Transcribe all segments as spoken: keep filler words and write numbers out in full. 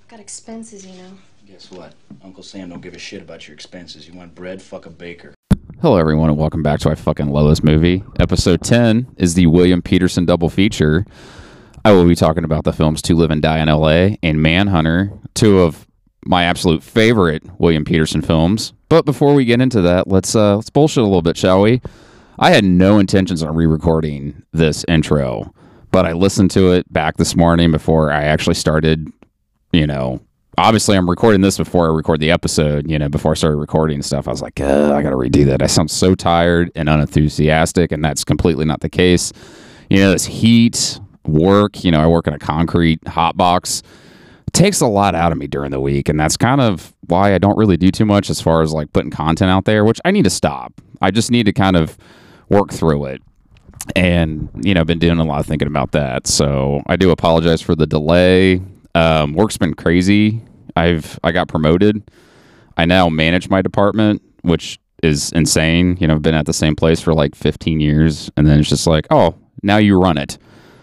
Got expenses, you know. Guess what? Uncle Sam don't give a shit about your expenses. You want bread? Fuck a baker. Hello, everyone, and welcome back to I Fucking Love This Movie. Episode ten is the William Petersen double feature. I will be talking about the films To Live and Die in L A and Manhunter, two of my absolute favorite William Petersen films. But before we get into that, let's uh, let's bullshit a little bit, shall we? I had no intentions on re-recording this intro, but I listened to it back this morning before I actually started, you know, obviously I'm recording this before I record the episode, you know, before I started recording stuff. I was like, uh, I got to redo that. I sound so tired and unenthusiastic, and that's completely not the case. You know, this heat, work, you know, I work in a concrete hot box. It takes a lot out of me during the week, and that's kind of why I don't really do too much as far as like putting content out there, which I need to stop. I just need to kind of work through it. And, you know, I've been doing a lot of thinking about that. So I do apologize for the delay. Um, work's been crazy. I've I got promoted. I now manage my department, which is insane. You know, I've been at the same place for like fifteen years, and then it's just like, oh, now you run it.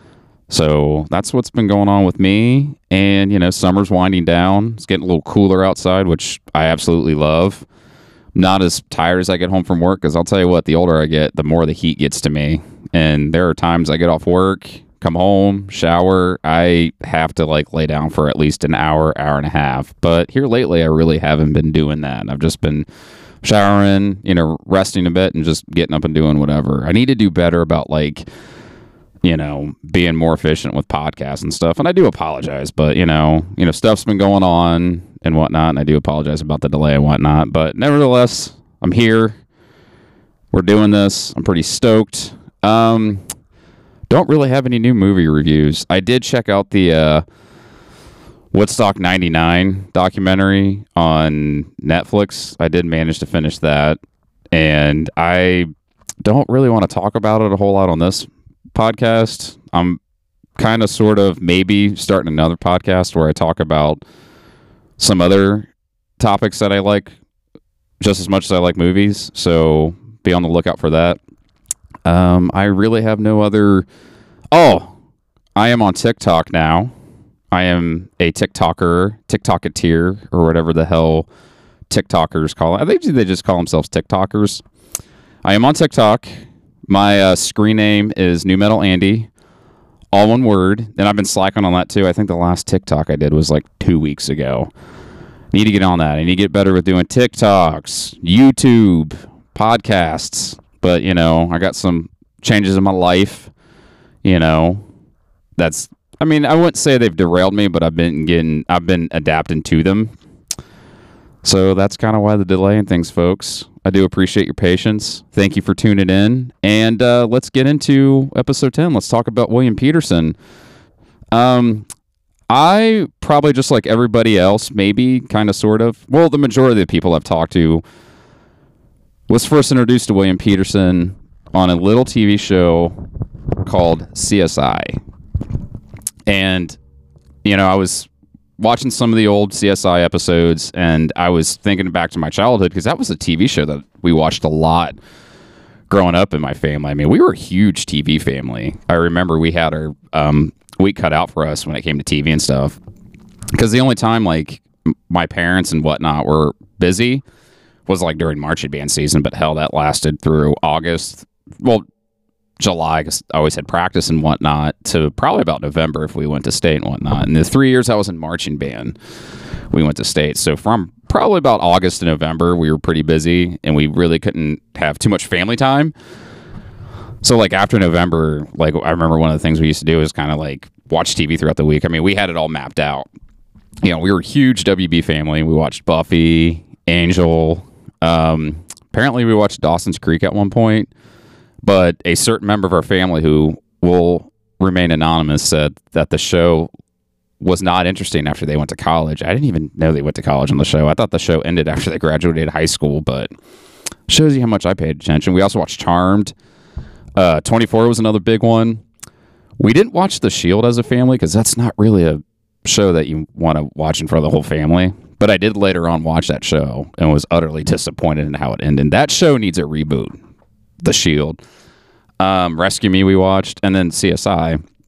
So that's what's been going on with me. And, you know, summer's winding down. It's getting a little cooler outside, which I absolutely love. Not as tired as I get home from work, because I'll tell you what, the older I get, the more the heat gets to me. And there are times I get off work, come home, shower, I have to like lay down for at least an hour, hour and a half. But here lately, I really haven't been doing that. I've just been showering, you know, resting a bit and just getting up and doing whatever. I need to do better about like, you know, being more efficient with podcasts and stuff. And I do apologize, but you know, you know, stuff's been going on and whatnot. And I do apologize about the delay and whatnot, but nevertheless, I'm here. We're doing this. I'm pretty stoked. Um, Don't really have any new movie reviews. I did check out the uh, Woodstock ninety-nine documentary on Netflix. I did manage to finish that. And I don't really want to talk about it a whole lot on this podcast. I'm kind of sort of maybe starting another podcast where I talk about some other topics that I like just as much as I like movies. So be on the lookout for that. Um, I really have no other... Oh, I am on TikTok now. I am a TikToker, TikToketeer, or whatever the hell TikTokers call it. I think they just call themselves TikTokers. I am on TikTok. My uh, screen name is New Metal Andy, all one word. And I've been slacking on that too. I think the last TikTok I did was like two weeks ago. Need to get on that. I need to get better with doing TikToks, YouTube, podcasts. But, you know, I got some changes in my life, you know, that's, I mean, I wouldn't say they've derailed me, but I've been getting, I've been adapting to them. So that's kind of why the delay in things, folks. I do appreciate your patience. Thank you for tuning in. And uh, let's get into episode ten. Let's talk about William Petersen. Um, I probably, just like everybody else, maybe kind of sort of, well, the majority of the people I've talked to, was first introduced to William Petersen on a little T V show called C S I. And, you know, I was watching some of the old C S I episodes, and I was thinking back to my childhood, because that was a T V show that we watched a lot growing up in my family. I mean, we were a huge T V family. I remember we had our um, week cut out for us when it came to T V and stuff, because the only time, like, my parents and whatnot were busy was like during marching band season, but hell, that lasted through August, well, July, because I always had practice and whatnot, to probably about November if we went to state and whatnot. And the three years I was in marching band, we went to state. So from probably about August to November, we were pretty busy, and we really couldn't have too much family time. So like after November, like I remember one of the things we used to do is kind of like watch T V throughout the week. I mean, we had it all mapped out. You know, we were a huge W B family. We watched Buffy, Angel. Um, apparently we watched Dawson's Creek at one point, but a certain member of our family who will remain anonymous said that the show was not interesting after they went to college. I didn't even know they went to college on the show. I thought the show ended after they graduated high school, but shows you how much I paid attention. We also watched Charmed. Uh, twenty-four was another big one. We didn't watch The Shield as a family, because that's not really a show that you want to watch in front of the whole family. But I did later on watch that show and was utterly disappointed in how it ended. That show needs a reboot. The Shield. Um, Rescue Me we watched, and then C S I.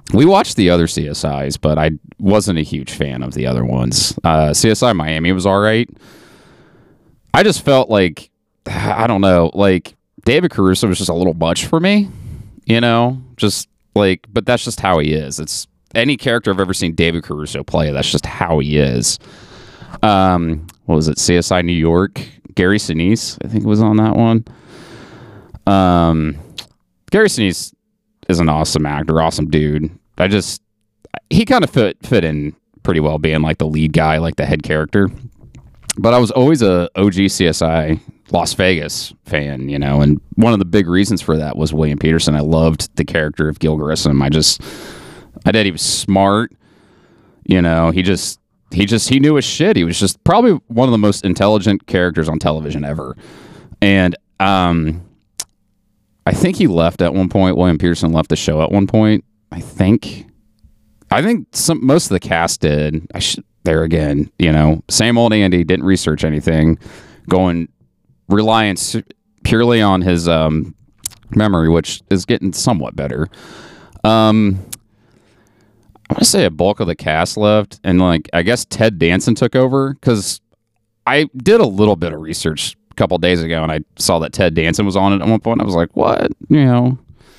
we watched the other C S Is, but I wasn't a huge fan of the other ones. Uh, C S I Miami was all right. I just felt like, I don't know, like David Caruso was just a little much for me, you know, just like, but that's just how he is. It's any character I've ever seen David Caruso play. That's just how he is. Um, what was it? C S I New York. Gary Sinise, I think, was on that one. Um, Gary Sinise is an awesome actor, awesome dude. I just, he kind of fit fit in pretty well, being like the lead guy, like the head character. But I was always a O G C S I Las Vegas fan, you know, and one of the big reasons for that was William Peterson. I loved the character of Gil Grissom. I just, I did. He was smart, you know. He just, he just, he knew his shit. He was just probably one of the most intelligent characters on television ever. And um, I think he left at one point. William Peterson left the show at one point. I think, I think some most of the cast did. I should. There again, you know, same old Andy, didn't research anything, going reliance purely on his um, memory, which is getting somewhat better. Um, I want to say a bulk of the cast left, and like I guess Ted Danson took over, because I did a little bit of research a couple days ago, and I saw that Ted Danson was on it at one point. I was like, what? You know.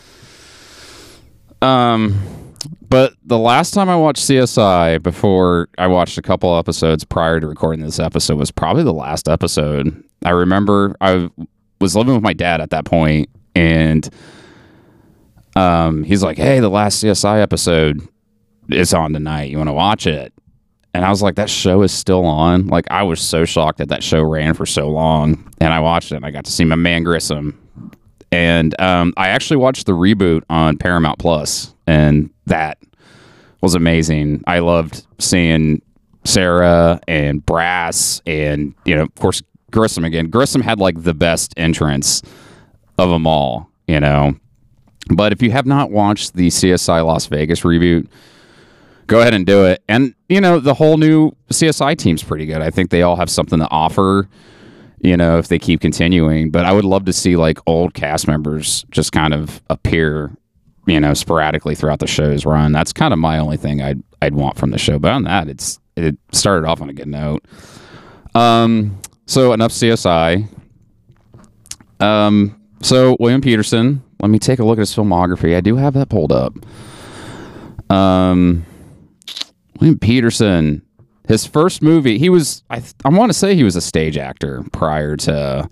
Um. But the last time I watched C S I, before I watched a couple episodes prior to recording this episode, was probably the last episode. I remember I was living with my dad at that point, and um, he's like, hey, the last C S I episode is on tonight. You want to watch it? And I was like, that show is still on? Like, I was so shocked that that show ran for so long. And I watched it, and I got to see my man Grissom. And um, I actually watched the reboot on Paramount Plus, and that was amazing. I loved seeing Sarah and Brass, and, you know, of course, Grissom again. Grissom had like the best entrance of them all, you know. But if you have not watched the C S I Las Vegas reboot, go ahead and do it. And, you know, the whole new C S I team's pretty good. I think they all have something to offer, you know, if they keep continuing. But I would love to see like old cast members just kind of appear, you know, sporadically throughout the show's run. That's kind of my only thing I'd I'd want from the show. But on that, it's it started off on a good note. Um, so enough C S I. Um, so William Peterson. Let me take a look at his filmography. I do have that pulled up. Um, William Peterson. His first movie, he was, I, I want to say he was a stage actor prior to,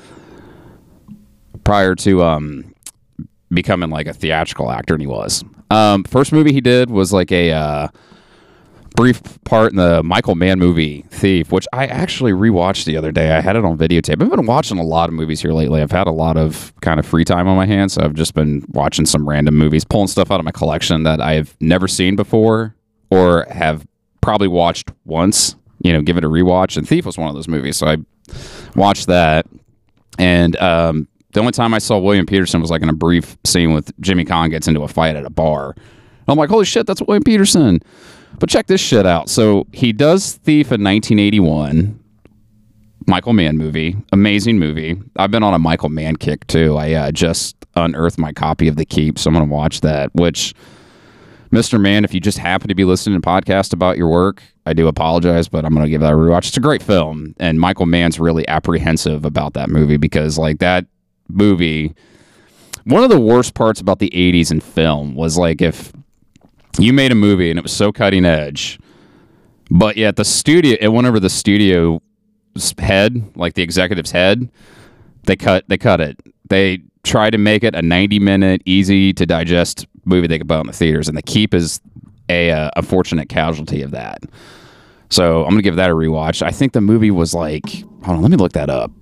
prior to um, becoming like a theatrical actor, and he was. Um, first movie he did was like a uh, brief part in the Michael Mann movie, Thief, which I actually rewatched the other day. I had it on videotape. I've been watching a lot of movies here lately. I've had a lot of kind of free time on my hands, so I've just been watching some random movies, pulling stuff out of my collection that I've never seen before or have probably watched once, you know, give it a rewatch. And Thief was one of those movies, so I watched that. And um, the only time I saw William Peterson was like in a brief scene with Jimmy Kahn gets into a fight at a bar. And I'm like, holy shit, that's William Peterson. But check this shit out. So he does Thief in nineteen eighty-one, Michael Mann movie, amazing movie. I've been on a Michael Mann kick too. I uh, just unearthed my copy of The Keep, so I'm going to watch that, which, Mister Mann, if you just happen to be listening to podcasts about your work, I do apologize, but I'm going to give that a rewatch. It's a great film, and Michael Mann's really apprehensive about that movie because, like, that movie, one of the worst parts about the eighties in film was, like, if you made a movie and it was so cutting edge, but yet the studio, and whenever the studio's head, like the executive's head, they cut, they cut it. They try to make it a ninety minute, easy to digest movie they could buy in the theaters, and The Keep is a uh, unfortunate casualty of that. So I'm gonna give that a rewatch. I think the movie was like, hold on, let me look that up.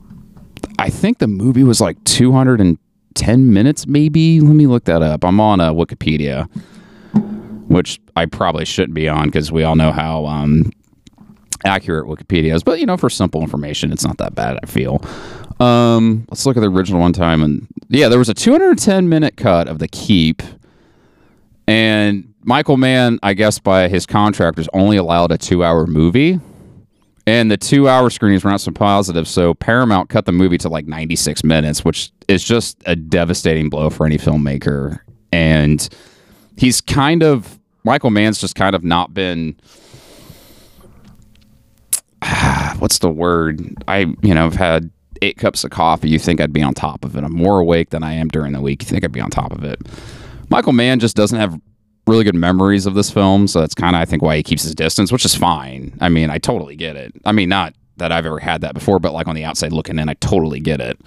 I think the movie was like two hundred ten minutes, maybe. Let me look that up. I'm on uh, Wikipedia, which I probably shouldn't be on because we all know how um, accurate Wikipedia is. But, you know, for simple information, it's not that bad, I feel. Um, let's look at the original one time. And yeah, there was a two hundred ten minute cut of The Keep. And Michael Mann, I guess by his contract, is only allowed a two hour movie. And the two hour screenings were not so positive. So Paramount cut the movie to like ninety-six minutes, which is just a devastating blow for any filmmaker. And he's kind of Michael Mann's just kind of not been. What's the word? I you know I've had eight cups of coffee. You think I'd be on top of it? I'm more awake than I am during the week. You think I'd be on top of it? Michael Mann just doesn't have really good memories of this film, so that's kind of I think why he keeps his distance, which is fine. I mean, I totally get it. I mean, not that I've ever had that before, but like on the outside looking in, I totally get it.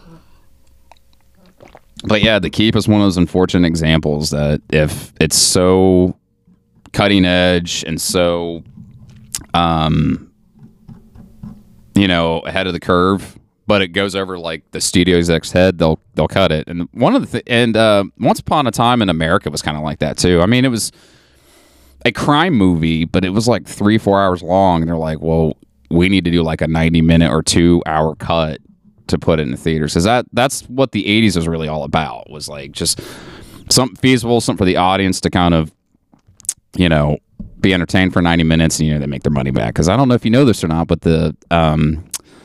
But yeah, The Keep is one of those unfortunate examples that if it's so cutting edge and so, um, you know, ahead of the curve, but it goes over like the studio exec's head, they'll they'll cut it. And one of the th- and uh, Once Upon a Time in America was kind of like that too. I mean, it was a crime movie, but it was like three four hours long, and they're like, well, we need to do like a ninety minute or two hour cut to put it in the theaters. Because that that's what the eighties was really all about. Was like just something feasible, something for the audience to kind of, you know, be entertained for ninety minutes, and you know they make their money back. Because I don't know if you know this or not, but the um,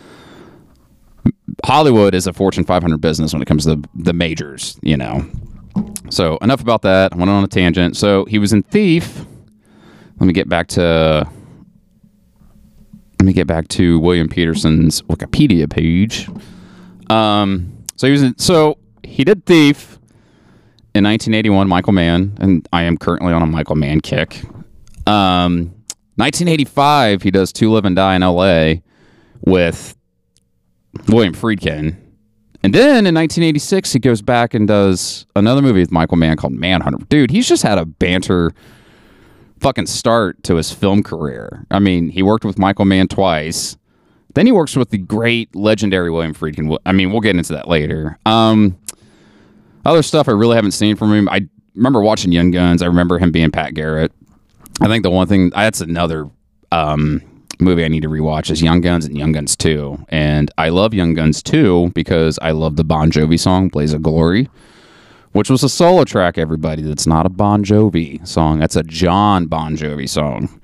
Hollywood is a Fortune five hundred business when it comes to the, the majors, you know. So enough about that. I went on a tangent. So he was in Thief. Let me get back to let me get back to William Peterson's Wikipedia page. Um, so he was in, so he did Thief in nineteen eighty-one. Michael Mann, and I am currently on a Michael Mann kick. Um, nineteen eighty-five, he does To Live and Die in L A with William Friedkin. And then in nineteen eighty-six, he goes back and does another movie with Michael Mann called Manhunter. Dude, he's just had a banter fucking start to his film career. I mean, he worked with Michael Mann twice. Then he works with the great, legendary William Friedkin. I mean, we'll get into that later. Um, other stuff I really haven't seen from him. I remember watching Young Guns. I remember him being Pat Garrett. I think the one thing, that's another um, movie I need to rewatch is Young Guns and Young Guns two. And I love Young Guns two because I love the Bon Jovi song, Blaze of Glory, which was a solo track, everybody. That's not a Bon Jovi song. That's a John Bon Jovi song.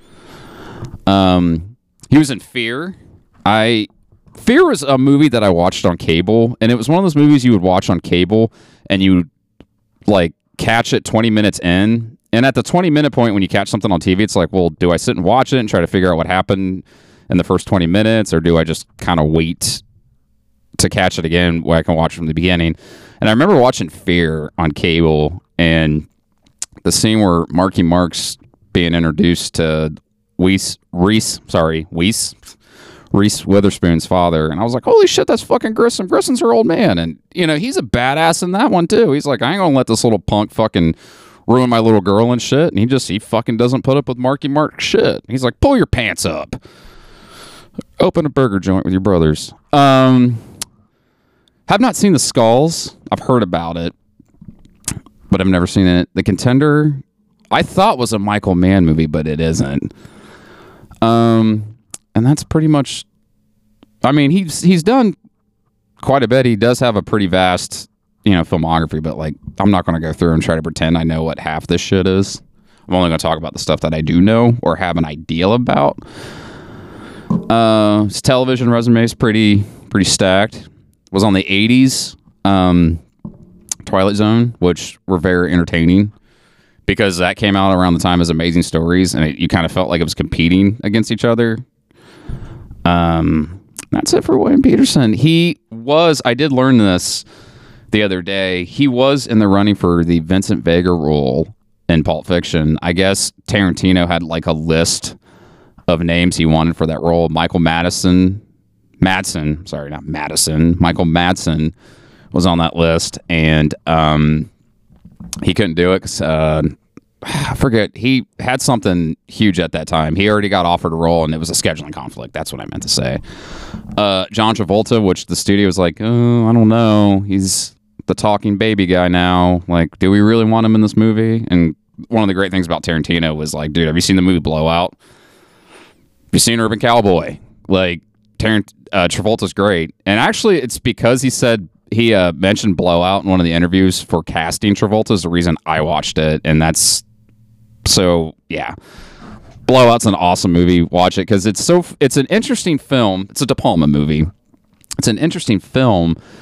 Um, he was in Fear. I Fear was a movie that I watched on cable, and it was one of those movies you would watch on cable, and you would, like, catch it twenty minutes in. And at the twenty-minute point when you catch something on T V, it's like, well, do I sit and watch it and try to figure out what happened in the first twenty minutes, or do I just kind of wait to catch it again where I can watch from the beginning? And I remember watching Fear on cable, and the scene where Marky Mark's being introduced to Reese, Reese, sorry, Reese, Reese Witherspoon's father, and I was like, holy shit, that's fucking Grissom. Grissom's her old man, and, you know, he's a badass in that one, too. He's like, I ain't gonna let this little punk fucking ruin my little girl and shit, and he just, he fucking doesn't put up with Marky Mark shit. He's like, pull your pants up. Open a burger joint with your brothers. Um... Have not seen The Skulls. I've heard about it, but I've never seen it. The Contender, I thought was a Michael Mann movie, but it isn't. Um, and that's pretty much. I mean, he's he's done quite a bit. He does have a pretty vast, you know, filmography. But like, I'm not going to go through and try to pretend I know what half this shit is. I'm only going to talk about the stuff that I do know or have an idea about. Uh, his television resume is pretty pretty stacked. Was on the eighties um, Twilight Zone, which were very entertaining because that came out around the time as Amazing Stories, and it, you kind of felt like it was competing against each other. Um, that's it for William Peterson. He was, I did learn this the other day, he was in the running for the Vincent Vega role in Pulp Fiction. I guess Tarantino had like a list of names he wanted for that role. Michael Madison... Madsen, sorry, not Madison. Michael Madsen was on that list, and um, he couldn't do it because uh, I forget. He had something huge at that time. He already got offered a role, and it was a scheduling conflict. That's what I meant to say. Uh, John Travolta, which the studio was like, oh, I don't know. He's the talking baby guy now. Like, do we really want him in this movie? And one of the great things about Tarantino was like, dude, have you seen the movie Blowout? Have you seen Urban Cowboy? Like, Tarant- uh, Travolta's great. And actually, it's because he said he uh, mentioned Blowout in one of the interviews for casting Travolta is the reason I watched it. And that's so, yeah. Blowout's an awesome movie. Watch it because it's so, it's an interesting film. It's a De Palma movie. It's an interesting film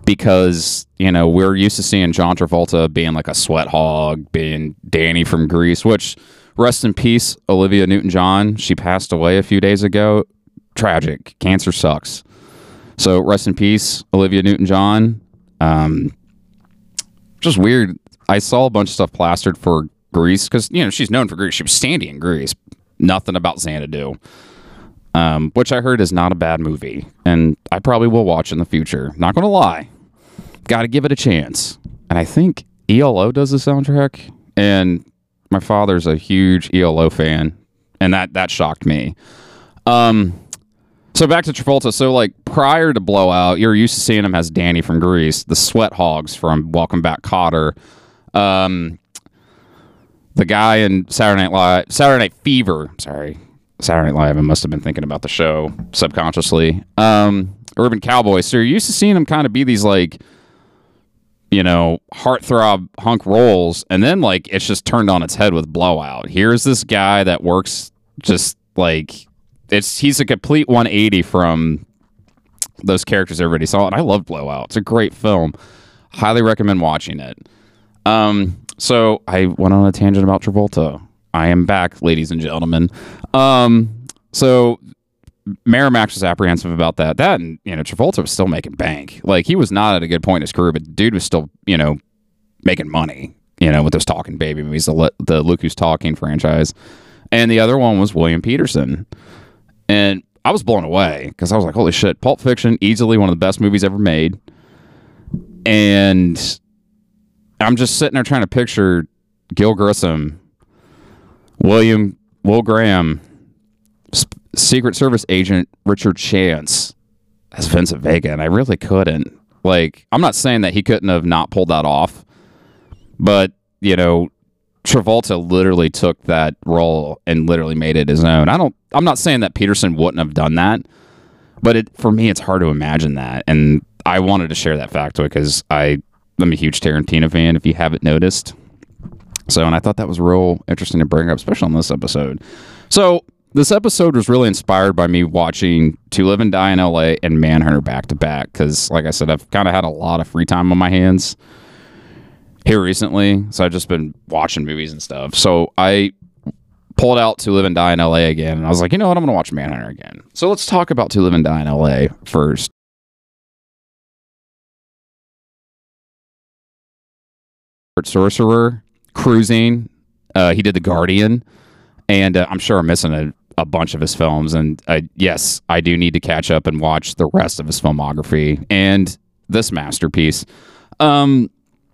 because, you know, we're used to seeing John Travolta being like a sweat hog, being Danny from Grease, which, rest in peace, Olivia Newton-John. She passed away a few days ago. Tragic. Cancer sucks. So rest in peace, Olivia Newton-John. Um, just weird. I saw a bunch of stuff plastered for Grease because, you know, she's known for Grease. She was Sandy in Grease. Nothing about Xanadu. Um, which I heard is not a bad movie. And I probably will watch in the future. Not going to lie. Got to give it a chance. And I think E L O does the soundtrack. And my father's a huge E L O fan. And that, that shocked me. Um... So back to Travolta. So, like, prior to Blowout, you're used to seeing him as Danny from Grease, the Sweat Hogs from Welcome Back, Kotter, um, the guy in Saturday Night Live, Saturday Night Fever. Sorry, Saturday Night Live. I must have been thinking about the show subconsciously. Um, Urban Cowboy. So you're used to seeing him kind of be these, like, you know, heartthrob hunk roles, and then, like, it's just turned on its head with Blowout. Here's this guy that works just like. It's he's a complete one eighty from those characters everybody saw, and I love Blowout. It's a great film. Highly recommend watching it. Um, so I went on a tangent about Travolta. I am back, ladies and gentlemen. Um, so Miramax was apprehensive about that. That and you know Travolta was still making bank. Like he was not at a good point in his career, but dude was still you know making money. You know with those Talking Baby movies, the the Look Who's Talking franchise, and the other one was William Peterson. And I was blown away because I was like, holy shit, Pulp Fiction, easily one of the best movies ever made. And I'm just sitting there trying to picture Gil Grissom, William, Will Graham, Sp- Secret Service agent Richard Chance as Vincent Vega. And I really couldn't. Like, I'm not saying that he couldn't have not pulled that off. But, you know, Travolta literally took that role and literally made it his own. I don't. I'm not saying that Peterson wouldn't have done that, but it for me, it's hard to imagine that. And I wanted to share that factoid because I I'm a huge Tarantino fan. If you haven't noticed, so and I thought that was real interesting to bring up, especially on this episode. So this episode was really inspired by me watching To Live and Die in L A and Manhunter back to back because, like I said, I've kind of had a lot of free time on my hands here recently, so I've just been watching movies and stuff. So I pulled out To Live and Die in L A again, and I was like, you know what, I'm going to watch Manhunter again. So let's talk about To Live and Die in L A first. Sorcerer, Cruising, uh, he did The Guardian, and uh, I'm sure I'm missing a, a bunch of his films, and uh, yes, I do need to catch up and watch the rest of his filmography, and this masterpiece. Um...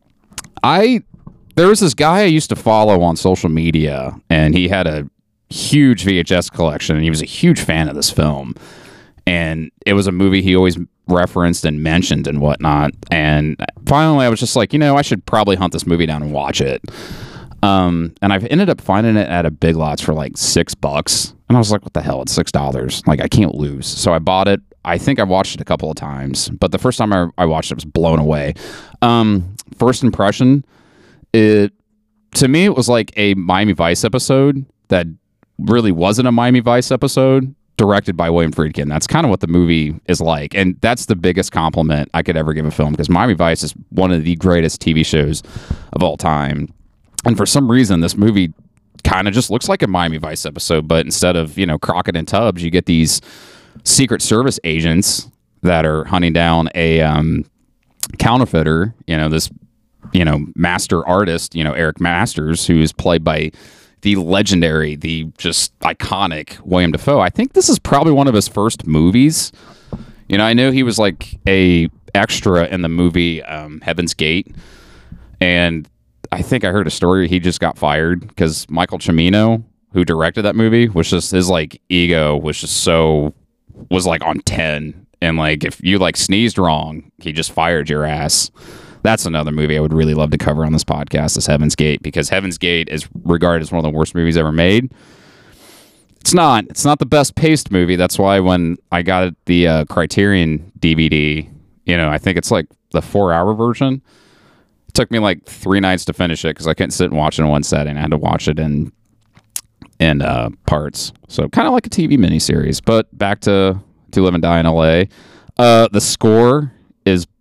I there was this guy I used to follow on social media, and he had a huge V H S collection, and he was a huge fan of this film. And it was a movie he always referenced and mentioned and whatnot. And finally, I was just like, you know, I should probably hunt this movie down and watch it. Um, and I've ended up finding it at a Big Lots for like six bucks. And I was like, what the hell? It's six dollars. Like, I can't lose. So I bought it. I think I watched it a couple of times, but the first time I, I watched it, I was blown away. Um, first impression, it to me, it was like a Miami Vice episode that really wasn't a Miami Vice episode, directed by William Friedkin. That's kind of what the movie is like. And that's the biggest compliment I could ever give a film, because Miami Vice is one of the greatest T V shows of all time. And for some reason, this movie kind of just looks like a Miami Vice episode, but instead of, you know, Crockett and Tubbs, you get these Secret Service agents that are hunting down a um, counterfeiter, you know, this, you know, master artist, you know, Eric Masters, who is played by the legendary, the just iconic William Dafoe. I think this is probably one of his first movies. You know, I know he was like a extra in the movie um, Heaven's Gate, and I think I heard a story he just got fired because Michael Cimino, who directed that movie, was just, his like ego was just so, was like on ten, and like if you like sneezed wrong, he just fired your ass. That's another movie I would really love to cover on this podcast, is Heaven's Gate, because Heaven's Gate is regarded as one of the worst movies ever made. It's not. It's not the best paced movie. That's why when I got the uh, Criterion D V D, you know, I think it's like the four hour version. It took me like three nights to finish it because I couldn't sit and watch it in one setting. I had to watch it in in uh, parts. So kind of like a T V miniseries. But back to To Live and Die in L A. Uh, the score is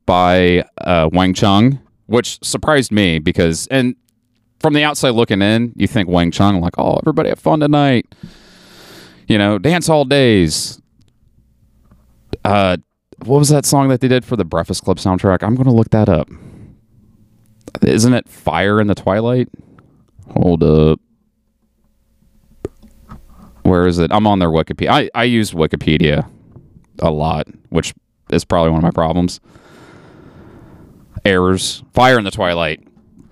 by uh, Wang Chung, which surprised me because, and from the outside looking in, you think Wang Chung, like, oh, everybody have fun tonight. You know, dance all days. Uh, what was that song that they did for the Breakfast Club soundtrack? I'm going to look that up. Isn't it Fire in the Twilight? Hold up. Where is it? I'm on their Wikipedia. I, I use Wikipedia a lot, which is probably one of my problems. Errors. Fire in the Twilight.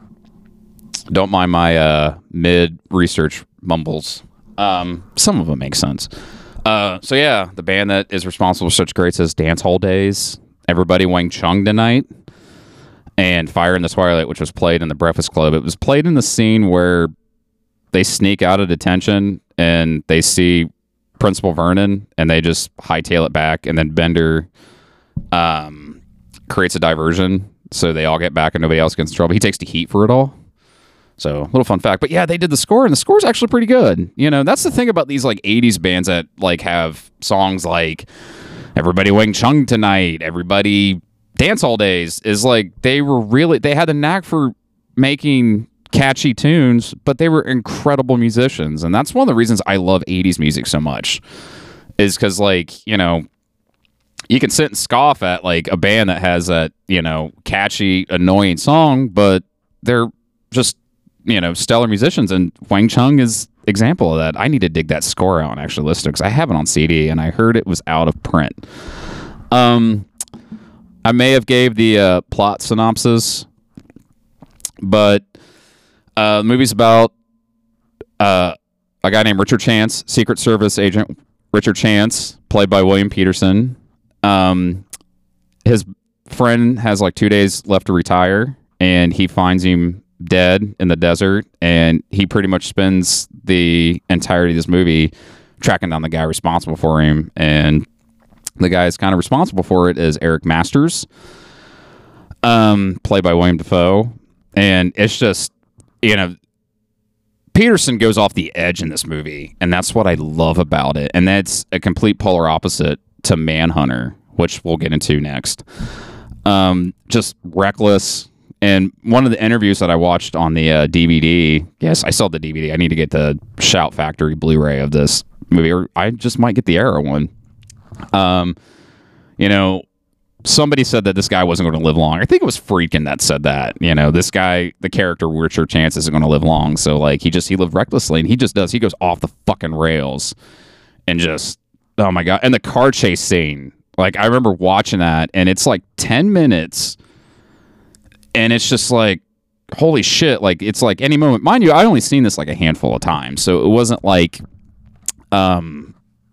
Don't mind my uh, mid-research mumbles. Um, some of them make sense. Uh, so yeah, the band that is responsible for such greats as Dance Hall Days, Everybody Wang Chung Tonight, and Fire in the Twilight, which was played in the Breakfast Club. It was played in the scene where they sneak out of detention and they see Principal Vernon and they just hightail it back, and then Bender um, creates a diversion so they all get back and nobody else gets in trouble. He takes the heat for it all. So, little fun fact. But yeah, they did the score, and the score's actually pretty good. You know, that's the thing about these, like, eighties bands that, like, have songs like Everybody Wang Chung Tonight, Everybody Dance All Days, is, like, they were really, they had the knack for making catchy tunes, but they were incredible musicians. And that's one of the reasons I love eighties music so much, is because, like, you know, you can sit and scoff at, like, a band that has a, you know, catchy, annoying song, but they're just, you know, stellar musicians, and Wang Chung is example of that. I need to dig that score out and actually listen to it because I have it on C D and I heard it was out of print. Um, I may have gave the uh, plot synopsis, but uh, the movie's about uh, a guy named Richard Chance, Secret Service agent Richard Chance, played by William Peterson. Um, his friend has like two days left to retire, and he finds him dead in the desert, and he pretty much spends the entirety of this movie tracking down the guy responsible for him, and the guy is kind of responsible for it is Eric Masters, um, played by William Dafoe, and it's just, you know, Peterson goes off the edge in this movie, and that's what I love about it, and that's a complete polar opposite to Manhunter, which we'll get into next. Um, just reckless. And one of the interviews that I watched on the uh, D V D, yes, I saw the D V D. I need to get the Shout Factory Blu-ray of this movie, or I just might get the Arrow one. Um, you know, somebody said that this guy wasn't going to live long. I think it was Friedkin that said that. You know, this guy, the character Richard Chance, isn't going to live long. So, like, he just, he lived recklessly, and he just does. He goes off the fucking rails and just, oh my God. And the car chase scene, like, I remember watching that, and it's like ten minutes. And it's just like, holy shit, like, it's like any moment. Mind you, I only seen this like a handful of times, so it wasn't like um,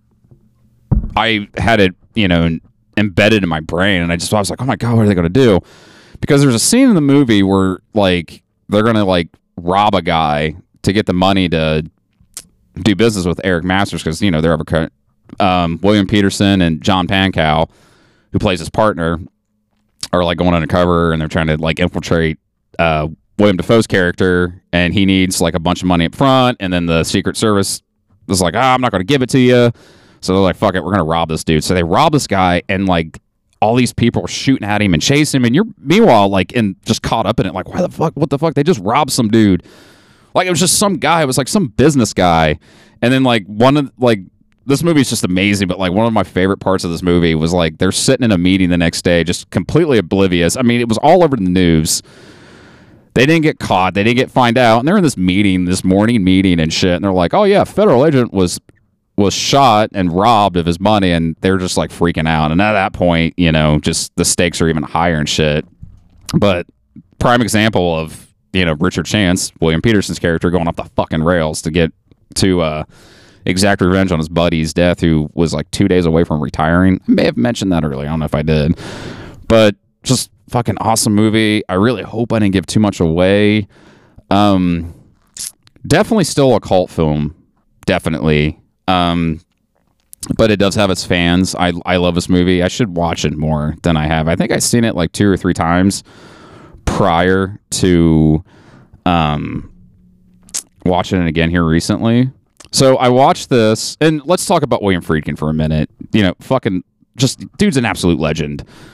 I had it, you know, embedded in my brain, and I just I was like, oh my God, what are they going to do? Because there's a scene in the movie where, like, they're going to, like, rob a guy to get the money to do business with Eric Masters, because, you know, they're over um, William Peterson and John Pankow, who plays his partner, are like going undercover, and they're trying to like infiltrate uh, William Dafoe's character, and he needs like a bunch of money up front, and then the Secret Service is like, ah, I'm not going to give it to you. So they're like, fuck it, we're going to rob this dude. So they rob this guy, and like all these people are shooting at him and chasing him, and you're meanwhile like in just caught up in it, like, why the fuck, what the fuck? They just robbed some dude. Like, it was just some guy. It was like some business guy, and then like one of like. This movie is just amazing, but like one of my favorite parts of this movie was like they're sitting in a meeting the next day, just completely oblivious. I mean, it was all over the news. They didn't get caught. They didn't get find out. And they're in this meeting, this morning meeting and shit. And they're like, oh yeah, a federal agent was was shot and robbed of his money. And they're just like freaking out. And at that point, you know, just the stakes are even higher and shit. But prime example of, you know, Richard Chance, William Peterson's character, going off the fucking rails to get to uh exact revenge on his buddy's death, who was like two days away from retiring. I may have mentioned that earlier. I don't know if I did. But just fucking awesome movie. I really hope I didn't give too much away. Um, definitely still a cult film. Definitely. Um, but it does have its fans. I, I love this movie. I should watch it more than I have. I think I've seen it like two or three times prior to um, watching it again here recently. So I watched this, and let's talk about William Friedkin for a minute. You know, fucking, just, dude's an absolute legend.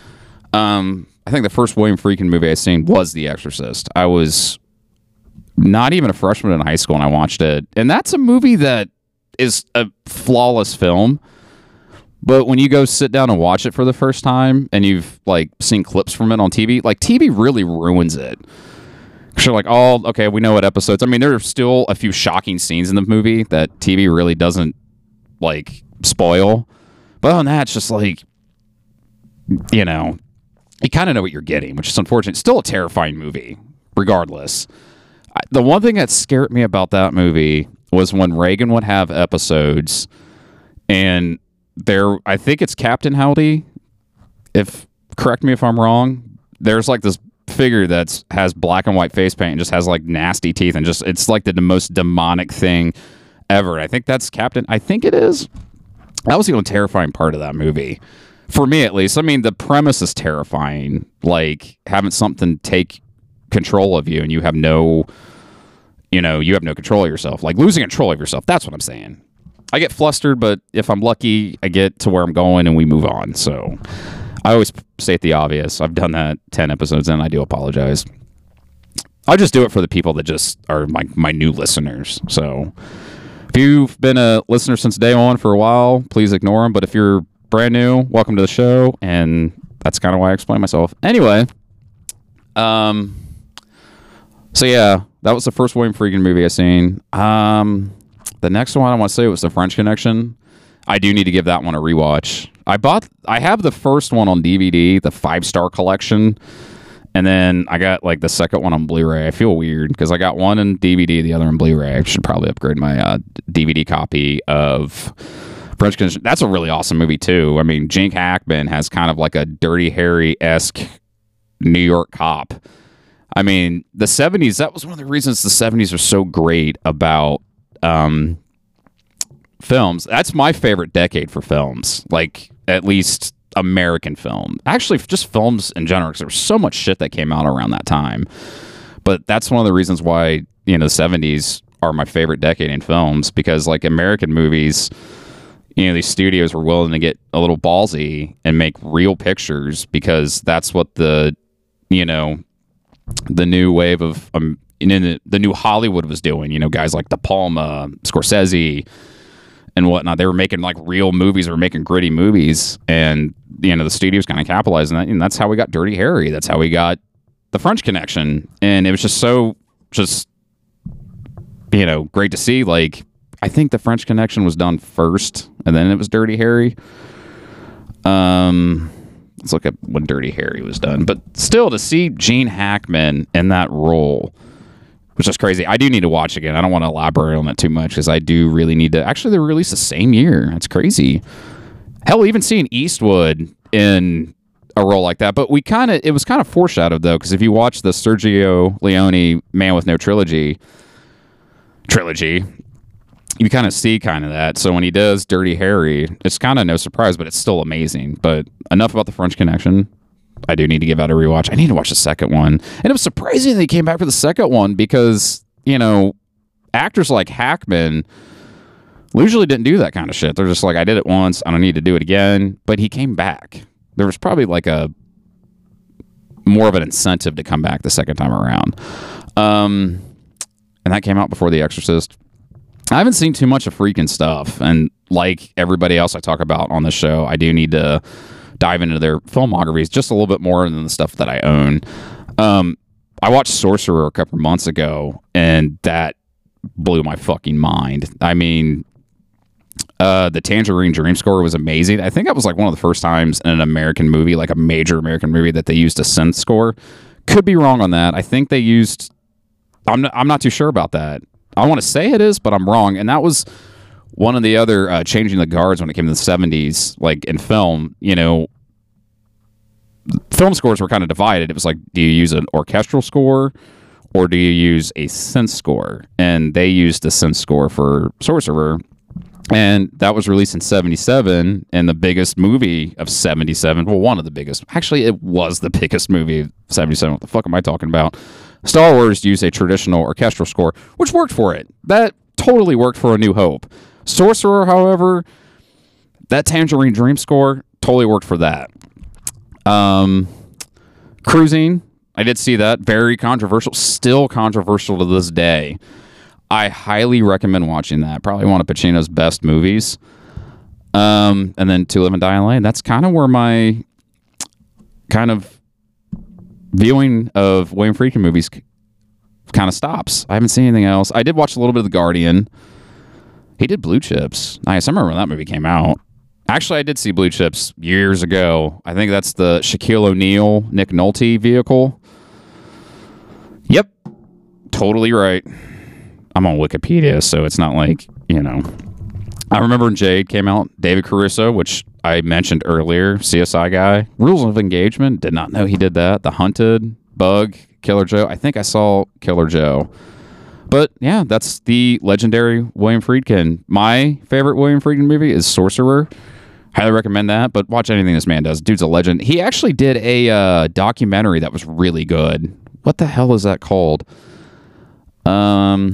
Um, I think the first William Friedkin movie I seen was The Exorcist. I was not even a freshman in high school and I watched it. And that's a movie that is a flawless film. But when you go sit down and watch it for the first time and you've like seen clips from it on T V, like T V really ruins it. Because you're like, oh, okay, we know what episodes. I mean, there are still a few shocking scenes in the movie that T V really doesn't like spoil. But other than that, it's just like, you know, you kind of know what you're getting, which is unfortunate. It's still a terrifying movie, regardless. I, the one thing that scared me about that movie was when Reagan would have episodes and there, I think it's Captain Howdy. If correct me if I'm wrong. There's like this figure that's has black and white face paint and just has like nasty teeth and just it's like the, the most demonic thing ever. I think that's Captain. I think it is. That was the only terrifying part of that movie, for me at least. I mean, the premise is terrifying, like having something take control of you and you have no, you know, you have no control of yourself, like losing control of yourself. That's what I'm saying. I get flustered, but if I'm lucky, I get to where I'm going and we move on. So I always state the obvious. I've done that ten episodes and I do apologize. I just do it for the people that just are my, my new listeners. So if you've been a listener since day one for a while, please ignore them. But if you're brand new, welcome to the show. And that's kind of why I explain myself. Anyway, um, so yeah, that was the first William Friedkin movie I seen. Um... The next one I want to say was The French Connection. I do need to give that one a rewatch. I bought, I have the first one on D V D, the five star collection, and then I got like the second one on Blu-ray. I feel weird because I got one in D V D, the other in Blu-ray. I should probably upgrade my uh, D V D copy of French Connection. That's a really awesome movie too. I mean, Gene Hackman has kind of like a Dirty Harry-esque New York cop. I mean, the seventies. That was one of the reasons the seventies are so great about. Um, films. That's my favorite decade for films, like at least American film. Actually, just films in general, because there was so much shit that came out around that time. But that's one of the reasons why, you know, the seventies are my favorite decade in films, because like American movies, you know, these studios were willing to get a little ballsy and make real pictures because that's what the, you know, the new wave of um, and then the, the new Hollywood was doing, you know, guys like De Palma, Scorsese, and whatnot. They were making like real movies, they were making gritty movies, and you know the studios kind of capitalized on that, and that's how we got Dirty Harry. That's how we got The French Connection, and it was just so, just you know, great to see. Like, I think The French Connection was done first, and then it was Dirty Harry. Um. Let's look at when Dirty Harry was done, but still to see Gene Hackman in that role. Which is crazy. I do need to watch again. I don't want to elaborate on that too much because I do really need to. Actually, they were released the same year. That's crazy. Hell, even seeing Eastwood in a role like that. But we kind of, it was kind of foreshadowed though, because if you watch the Sergio Leone Man with No Trilogy trilogy, you kind of see kind of that. So when he does Dirty Harry, it's kind of no surprise, but it's still amazing. But enough about The French Connection. I do need to give out a rewatch. I need to watch the second one. And it was surprising that he came back for the second one because, you know, actors like Hackman usually didn't do that kind of shit. They're just like, I did it once, I don't need to do it again. But he came back. There was probably like a more of an incentive to come back the second time around. Um, and that came out before The Exorcist. I haven't seen too much of Friedkin stuff. And like everybody else I talk about on the show, I do need to dive into their filmographies just a little bit more than the stuff that I own. Um, I watched Sorcerer a couple months ago, and that blew my fucking mind. I mean, uh, the Tangerine Dream score was amazing. I think that was like one of the first times in an American movie, like a major American movie, that they used a synth score. Could be wrong on that. I think they used... I'm not, I'm not too sure about that. I want to say it is, but I'm wrong. And that was one of the other uh, changing the guards when it came to the seventies, like in film. You know, film scores were kind of divided. It was like, do you use an orchestral score or do you use a synth score? And they used the synth score for Sorcerer. And that was released in seventy-seven, and the biggest movie of seventy-seven, well, one of the biggest. Actually, it was the biggest movie of seventy-seven. What the fuck am I talking about? Star Wars used a traditional orchestral score, which worked for it. That totally worked for A New Hope. Sorcerer, however, that Tangerine Dream score totally worked for that. Um, Cruising, I did see that. Very controversial. Still controversial to this day. I highly recommend watching that. Probably one of Pacino's best movies. Um, and then To Live and Die in L A. That's kind of where my kind of viewing of William Friedkin movies kind of stops. I haven't seen anything else. I did watch a little bit of The Guardian. He did Blue Chips. Nice. I remember when that movie came out. Actually, I did see Blue Chips years ago. I think that's the Shaquille O'Neal, Nick Nolte vehicle. Yep. Totally right. I'm on Wikipedia, so it's not like, you know. I remember when Jade came out, David Caruso, which I mentioned earlier, C S I guy. Rules of Engagement, did not know he did that. The Hunted, Bug, Killer Joe. I think I saw Killer Joe. But yeah, that's the legendary William Friedkin. My favorite William Friedkin movie is Sorcerer. Highly recommend that, but watch anything this man does. Dude's a legend. He actually did a uh, documentary that was really good. What the hell is that called? Um...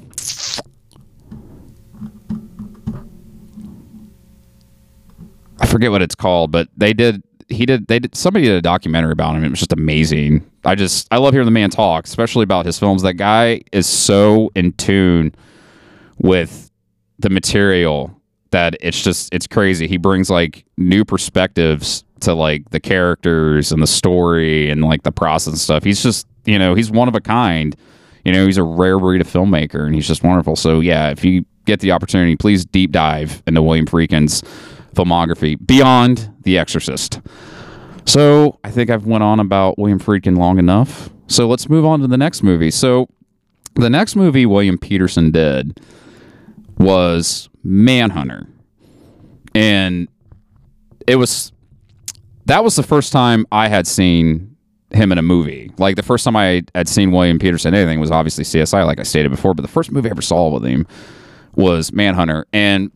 I forget what it's called, but they did, he did, they did, somebody did a documentary about him. It was just amazing. I just, I love hearing the man talk, especially about his films. That guy is so in tune with the material that it's just, it's crazy. He brings like new perspectives to like the characters and the story and like the process and stuff. He's just, you know, he's one of a kind. You know, he's a rare breed of filmmaker and he's just wonderful. So yeah, if you get the opportunity, please deep dive into William Friedkin's filmography beyond The Exorcist. So I think I've went on about William Friedkin long enough. So let's move on to the next movie. So the next movie William Peterson did was Manhunter. And it was, that was the first time I had seen him in a movie. Like the first time I had seen William Peterson anything was obviously C S I, like I stated before, but the first movie I ever saw with him was Manhunter. And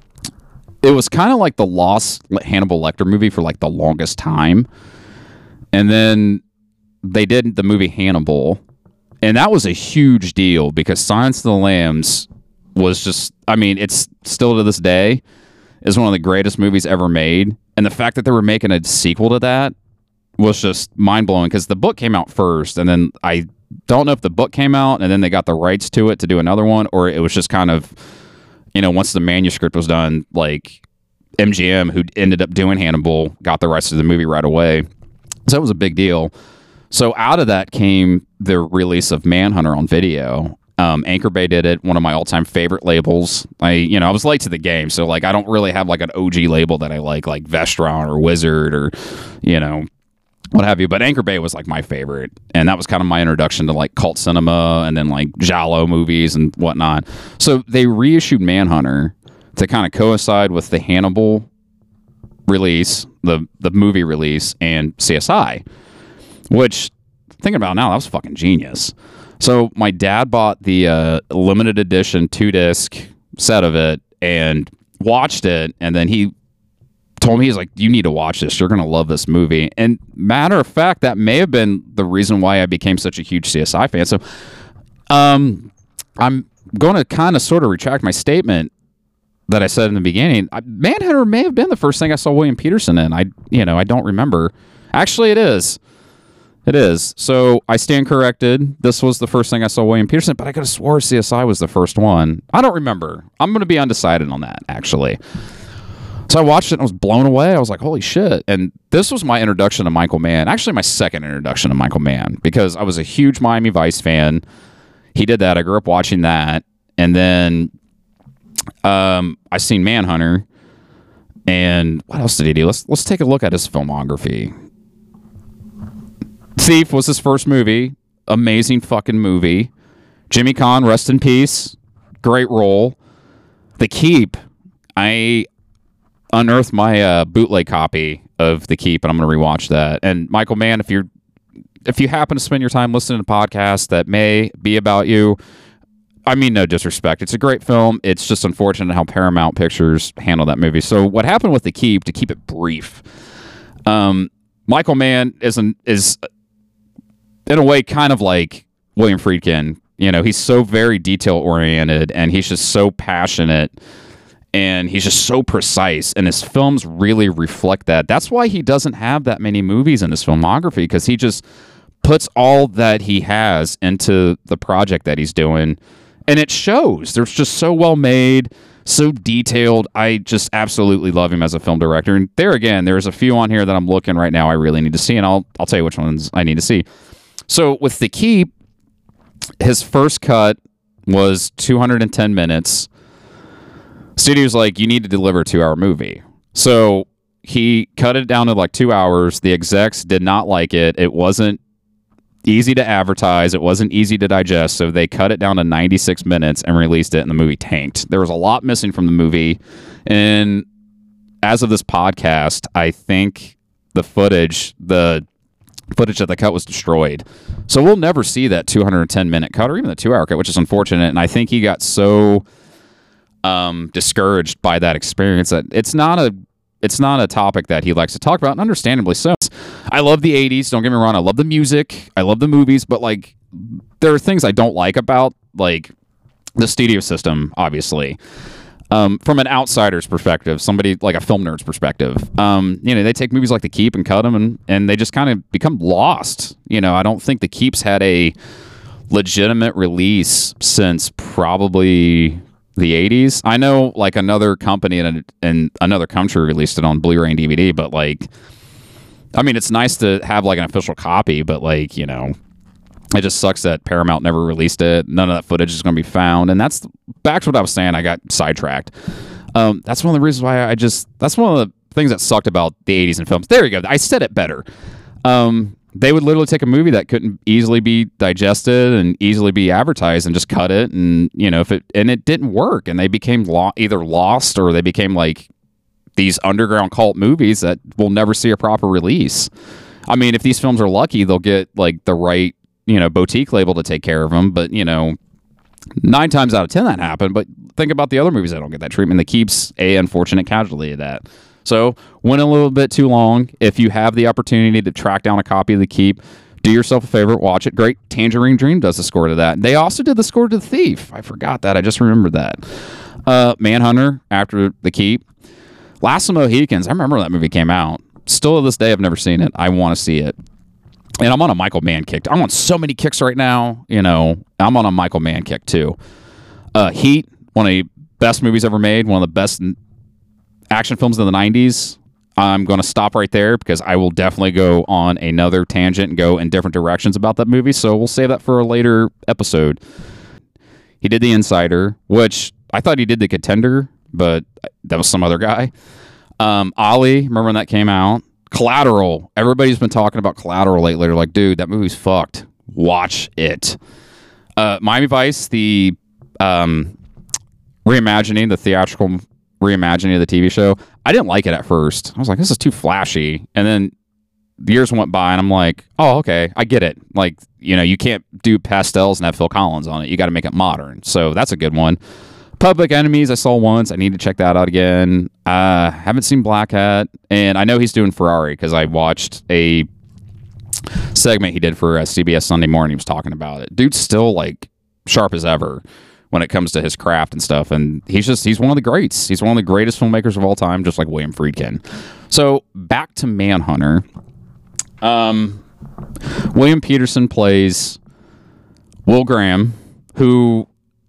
it was kind of like the lost Hannibal Lecter movie for like the longest time. And then they did the movie Hannibal. And that was a huge deal because Silence of the Lambs was just, I mean, it's still to this day is one of the greatest movies ever made. And the fact that they were making a sequel to that was just mind-blowing because the book came out first. And then I don't know if the book came out and then they got the rights to it to do another one, or it was just kind of, you know, once the manuscript was done, like M G M, who ended up doing Hannibal, got the rights to the movie right away. So that was a big deal. So out of that came the release of Manhunter on video. Um, Anchor Bay did it, one of my all-time favorite labels. I, you know, I was late to the game, so like I don't really have like an O G label that I like, like Vestron or Wizard or, you know, what have you. But Anchor Bay was like my favorite, and that was kind of my introduction to like cult cinema and then like giallo movies and whatnot. So they reissued Manhunter to kind of coincide with the Hannibal release, the the movie release, and C S I, which, thinking about it now, that was fucking genius. So my dad bought the uh, limited edition two-disc set of it and watched it, and then he told me, he's like, you need to watch this. You're going to love this movie. And matter of fact, that may have been the reason why I became such a huge C S I fan. So um, I'm going to kind of sort of retract my statement that I said in the beginning. I, Manhunter may have been the first thing I saw William Peterson in. I, you know, I don't remember. Actually, it is. It is. So I stand corrected. This was the first thing I saw William Peterson, but I could have swore C S I was the first one. I don't remember. I'm going to be undecided on that, actually. So I watched it and I was blown away. I was like, holy shit. And this was my introduction to Michael Mann. Actually, my second introduction to Michael Mann, because I was a huge Miami Vice fan. He did that. I grew up watching that. And then um, I seen Manhunter. And what else did he do? Let's, let's take a look at his filmography. Thief was his first movie. Amazing fucking movie. Jimmy Caan, rest in peace. Great role. The Keep. I unearthed my uh, bootleg copy of The Keep, and I'm going to rewatch that. And Michael Mann, if you're if you happen to spend your time listening to podcasts that may be about you, I mean no disrespect. It's a great film. It's just unfortunate how Paramount Pictures handled that movie. So what happened with The Keep, to keep it brief, um, Michael Mann is an, is in a way kind of like William Friedkin. You know, he's so very detail oriented, and he's just so passionate and he's just so precise, and his films really reflect that. That's why he doesn't have that many movies in his filmography, because he just puts all that he has into the project that he's doing, and it shows. They're just so well made, so detailed. I just absolutely love him as a film director. And there again, there's a few on here that I'm looking right now I really need to see, and I'll I'll tell you which ones I need to see. So with The Keep, his first cut was two hundred ten minutes. Studio's like, you need to deliver a two-hour movie. So he cut it down to like two hours. The execs did not like it. It wasn't easy to advertise. It wasn't easy to digest. So they cut it down to ninety-six minutes and released it, and the movie tanked. There was a lot missing from the movie. And as of this podcast, I think the footage, the footage of the cut was destroyed. So we'll never see that two hundred ten minute cut or even the two hour cut, which is unfortunate. And I think he got so um, discouraged by that experience that it's not a it's not a topic that he likes to talk about, and understandably so. I love the eighties, don't get me wrong. I love the music. I love the movies, but like there are things I don't like about like the studio system, obviously. Um, from an outsider's perspective, somebody like a film nerd's perspective, um, you know, they take movies like The Keep and cut them, and, and they just kind of become lost. You know, I don't think The Keep's had a legitimate release since probably the eighties. I know like another company in, a, in another country released it on Blu-ray and D V D, but like, I mean, it's nice to have like an official copy, but like, you know, it just sucks that Paramount never released it. None of that footage is going to be found. And that's back to what I was saying. I got sidetracked. Um, that's one of the reasons why I just, that's one of the things that sucked about the eighties and films. There you go. I said it better. Um, they would literally take a movie that couldn't easily be digested and easily be advertised and just cut it. And, you know, if it, and it didn't work, and they became lo- either lost or they became like these underground cult movies that will never see a proper release. I mean, if these films are lucky, they'll get like the right, you know, boutique label to take care of them. But, you know, nine times out of ten that happened. But think about the other movies that don't get that treatment. That keeps a unfortunate casualty of that. So went a little bit too long. If you have the opportunity to track down a copy of The Keep, do yourself a favor, watch it. Great. Tangerine Dream does the score to that. They also did the score to The Thief. I forgot that. I just remembered that. Uh, Manhunter after The Keep. Last of the Mohicans. I remember that movie came out. Still to this day, I've never seen it. I want to see it. And I'm on a Michael Mann kick. I'm on so many kicks right now. You know, I'm on a Michael Mann kick too. Uh, Heat, one of the best movies ever made. One of the best action films of the nineties. I'm going to stop right there because I will definitely go on another tangent and go in different directions about that movie. So we'll save that for a later episode. He did The Insider, which I thought he did The Contender, but that was some other guy. Um, Ollie, remember when that came out? Collateral. Everybody's been talking about Collateral lately. They're like, dude, that movie's fucked. Watch it. Uh, Miami Vice, the um, reimagining, the theatrical reimagining of the T V show. I didn't like it at first. I was like, this is too flashy. And then years went by, and I'm like, oh, okay, I get it. Like, you know, you can't do pastels and have Phil Collins on it. You got to make it modern. So that's a good one. Public Enemies, I saw once. I need to check that out again. Uh, haven't seen Black Hat, and I know he's doing Ferrari because I watched a segment he did for uh, C B S Sunday Morning. He was talking about it. Dude's still like sharp as ever when it comes to his craft and stuff, and he's just he's one of the greats. He's one of the greatest filmmakers of all time, just like William Friedkin. So back to Manhunter. Um, William Peterson plays Will Graham, who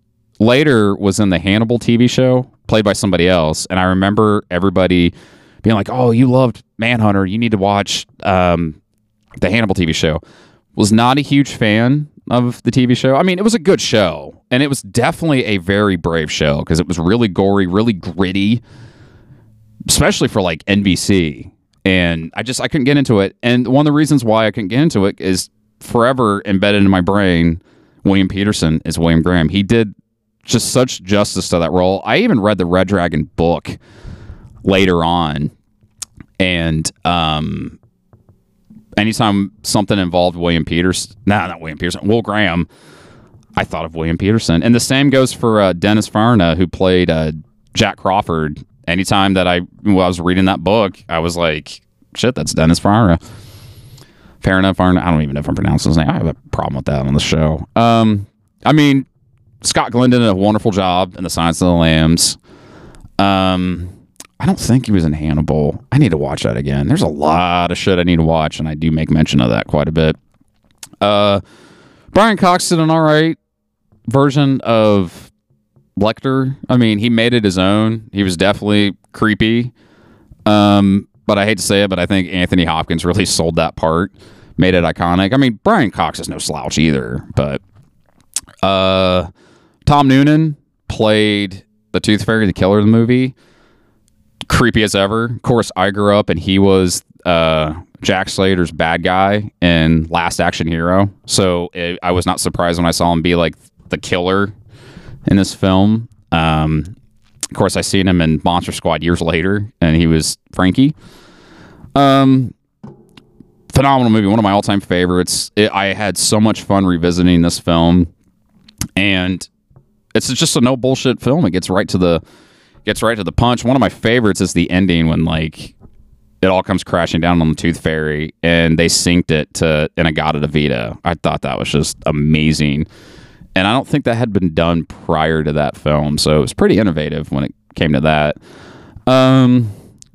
later was in the Hannibal T V show, played by somebody else. And I remember everybody being like, oh, you loved Manhunter. You need to watch um, the Hannibal T V show. Was not a huge fan of the T V show. I mean, it was a good show. And it was definitely a very brave show because it was really gory, really gritty, especially for like N B C. And I just, I couldn't get into it. And one of the reasons why I couldn't get into it is forever embedded in my brain, William Peterson is William Graham. He did just such justice to that role. I even read the Red Dragon book later on, and um, anytime something involved William Peterson, nah, not William Peterson, Will Graham, I thought of William Peterson. And the same goes for uh, Dennis Farina, who played uh, Jack Crawford. Anytime that I, well, I was reading that book, I was like, shit, that's Dennis Farina. Farina, Farina, I don't even know if I'm pronouncing his name. I have a problem with that on the show. Um, I mean, Scott Glenn did a wonderful job in The Silence of the Lambs. Um, I don't think he was in Hannibal. I need to watch that again. There's a lot of shit I need to watch, and I do make mention of that quite a bit. Uh, Brian Cox did an all right version of Lecter. I mean, he made it his own. He was definitely creepy. Um, but I hate to say it, but I think Anthony Hopkins really sold that part, made it iconic. I mean, Brian Cox is no slouch either, but uh, Tom Noonan played the Tooth Fairy, the killer of the movie. Creepy as ever. Of course, I grew up and he was uh, Jack Slater's bad guy in Last Action Hero. So it, I was not surprised when I saw him be like the killer in this film. Um, of course, I seen him in Monster Squad years later, and he was Frankie. Um, phenomenal movie, one of my all-time favorites. It, I had so much fun revisiting this film, and it's just a no bullshit film. It gets right to the gets right to the punch. One of my favorites is the ending when like it all comes crashing down on the Tooth Fairy, and they synced it to In-A-Gadda-Da-Vida. I thought that was just amazing. And I don't think that had been done prior to that film, so it was pretty innovative when it came to that. Um,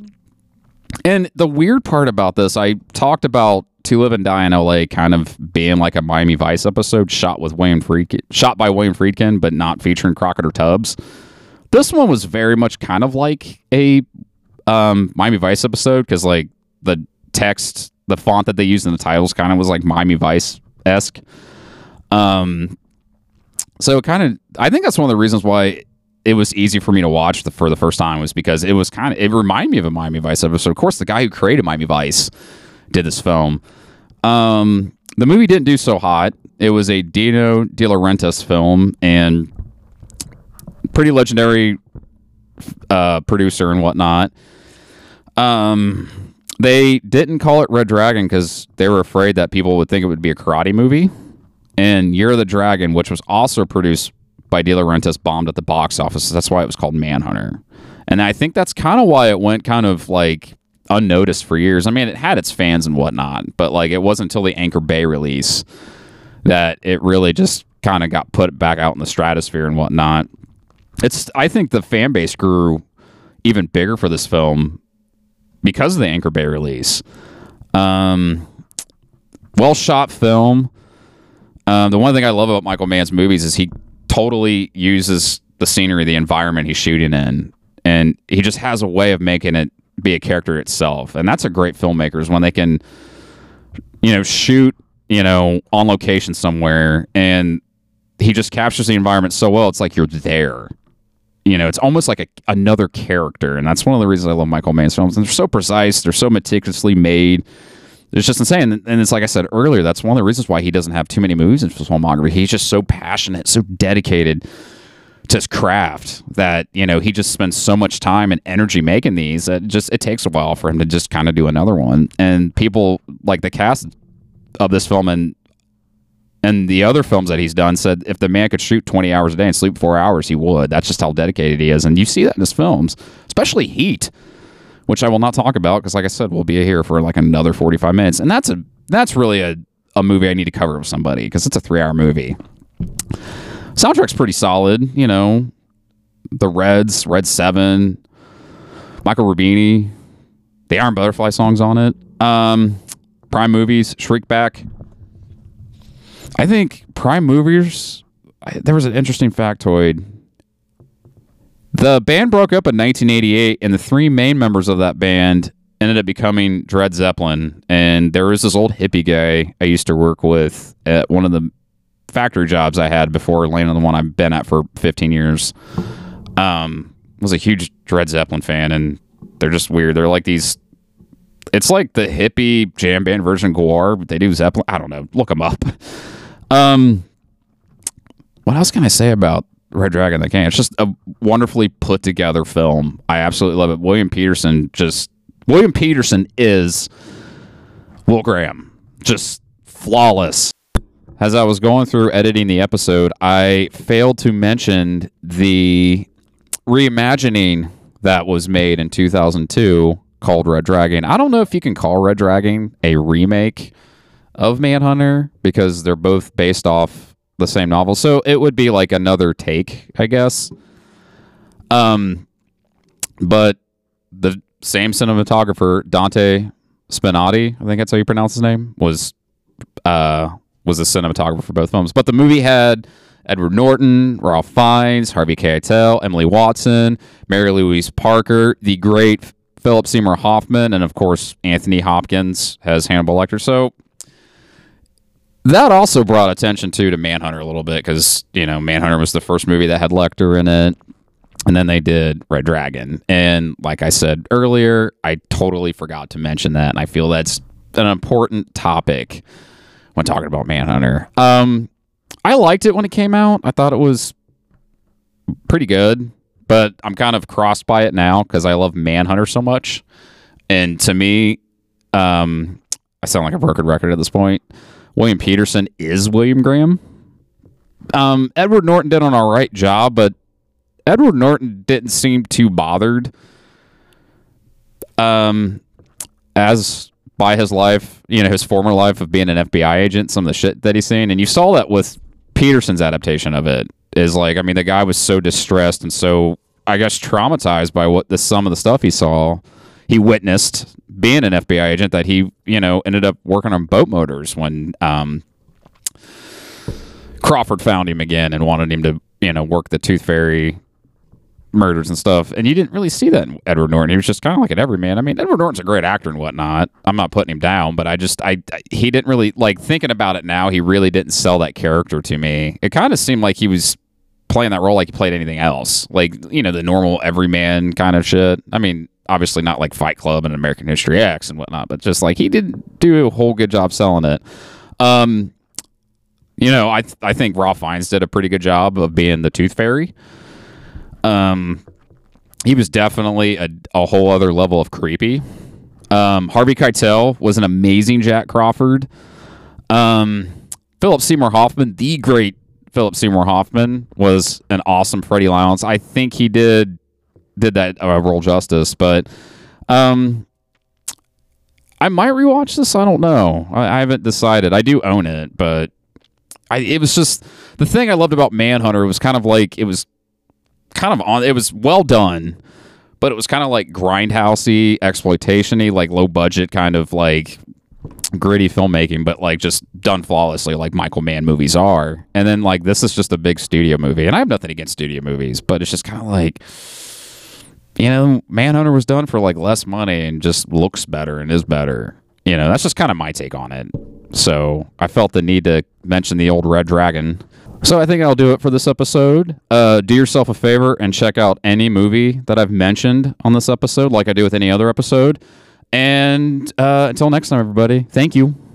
and the weird part about this, I talked about To Live and Die in L A kind of being like a Miami Vice episode shot with William Friedkin, shot by William Friedkin, but not featuring Crockett or Tubbs. This one was very much kind of like a um, Miami Vice episode because like the text, the font that they used in the titles kind of was like Miami Vice-esque. Um, so it kind of, I think that's one of the reasons why it was easy for me to watch the, for the first time was because it was kind of, it reminded me of a Miami Vice episode. Of course, the guy who created Miami Vice did this film. Um, the movie didn't do so hot. It was a Dino De Laurentiis film and pretty legendary uh, producer and whatnot. Um, they didn't call it Red Dragon because they were afraid that people would think it would be a karate movie. And Year of the Dragon, which was also produced by De Laurentiis, bombed at the box office. That's why it was called Manhunter. And I think that's kind of why it went kind of like unnoticed for years. I mean, it had its fans and whatnot, but like it wasn't until the Anchor Bay release that it really just kind of got put back out in the stratosphere and whatnot. It's, I think the fan base grew even bigger for this film because of the Anchor Bay release. Um, well shot film. Um, the one thing I love about Michael Mann's movies is he totally uses the scenery, the environment he's shooting in, and he just has a way of making it be a character itself. And that's a great filmmakers when they can, you know, shoot, you know, on location somewhere, and he just captures the environment so well. It's like you're there. You know, it's almost like a, another character, and that's one of the reasons I love Michael Mann's films. And they're so precise, they're so meticulously made. It's just insane. And it's like I said earlier, that's one of the reasons why he doesn't have too many movies in his filmography. He's just so passionate, so dedicated to his craft that, you know, he just spends so much time and energy making these that it just it takes a while for him to just kind of do another one. And people like the cast of this film and and the other films that he's done said if the man could shoot twenty hours a day and sleep four hours, he would. That's just how dedicated he is. And you see that in his films, especially Heat, which I will not talk about because, like I said, we'll be here for like another forty-five minutes. And that's a that's really a, a movie I need to cover with somebody because it's a three-hour movie. Soundtrack's pretty solid, you know. The Reds, Red seven, Michael Rubini, the Iron Butterfly songs on it. Um, Prime Movies, Shriekback. I think Prime Movies, I, there was an interesting factoid. The band broke up in nineteen eighty-eight, and the three main members of that band ended up becoming Dred Zeppelin. And there was this old hippie guy I used to work with at one of the factory jobs I had before landing the one I've been at for fifteen years. Um, was a huge Dred Zeppelin fan, and they're just weird. They're like these. It's like the hippie jam band version of Gwar, but they do Zeppelin. I don't know. Look them up. Um, what else can I say about Red Dragon? The King? It's just a wonderfully put together film. I absolutely love it. William Peterson just William Peterson is Will Graham, just flawless. As I was going through editing the episode, I failed to mention the reimagining that was made in two thousand two called Red Dragon. I don't know if you can call Red Dragon a remake of Manhunter because they're both based off the same novel. So it would be like another take, I guess. Um, but the same cinematographer, Dante Spinotti, I think that's how you pronounce his name, was uh, was the cinematographer for both films. But the movie had Edward Norton, Ralph Fiennes, Harvey Keitel, Emily Watson, Mary Louise Parker, the great Philip Seymour Hoffman, and of course Anthony Hopkins as Hannibal Lecter. So that also brought attention to to Manhunter a little bit because, you know, Manhunter was the first movie that had Lecter in it. And then they did Red Dragon. And like I said earlier, I totally forgot to mention that. And I feel that's an important topic when talking about Manhunter. Um, I liked it when it came out. I thought it was pretty good. But I'm kind of crossed by it now because I love Manhunter so much. And to me, um, I sound like a broken record at this point. William Peterson is William Graham. Um, Edward Norton did an all right job, but Edward Norton didn't seem too bothered um, as by his life, you know, his former life of being an F B I agent, some of the shit that he's seen. And you saw that with Peterson's adaptation of it. Is like, I mean, the guy was so distressed and so, I guess, traumatized by what the some of the stuff he saw, he witnessed being an F B I agent that he, you know, ended up working on boat motors when um, Crawford found him again and wanted him to, you know, work the Tooth Fairy murders and stuff. And you didn't really see that in Edward Norton. He was just kind of like an everyman. I mean, Edward Norton's a great actor and whatnot. I'm not putting him down, but I just, I, I he didn't really, like, thinking about it now, he really didn't sell that character to me. It kind of seemed like he was playing that role like he played anything else. Like, you know, the normal everyman kind of shit. I mean, obviously not like Fight Club and American History X and whatnot, but just like he didn't do a whole good job selling it. Um, you know, I th- I think Ralph Fiennes did a pretty good job of being the Tooth Fairy. Um, he was definitely a, a whole other level of creepy. Um, Harvey Keitel was an amazing Jack Crawford. Um, Philip Seymour Hoffman, the great Philip Seymour Hoffman, was an awesome Freddie Lounds. I think he did did that uh, role justice, but um, I might rewatch this. I don't know. I, I haven't decided. I do own it, but I, it was just the thing I loved about Manhunter was kind of like it was kind of on. It was well done, but it was kind of like grindhousey, exploitation-y, like low budget kind of like gritty filmmaking, but like just done flawlessly, like Michael Mann movies are. And then like this is just a big studio movie, and I have nothing against studio movies, but it's just kind of like, you know, Manhunter was done for like less money and just looks better and is better. You know, that's just kind of my take on it. So I felt the need to mention the old Red Dragon. So I think I'll do it for this episode. Uh, do yourself a favor and check out any movie that I've mentioned on this episode, like I do with any other episode. And uh, until next time, everybody, thank you.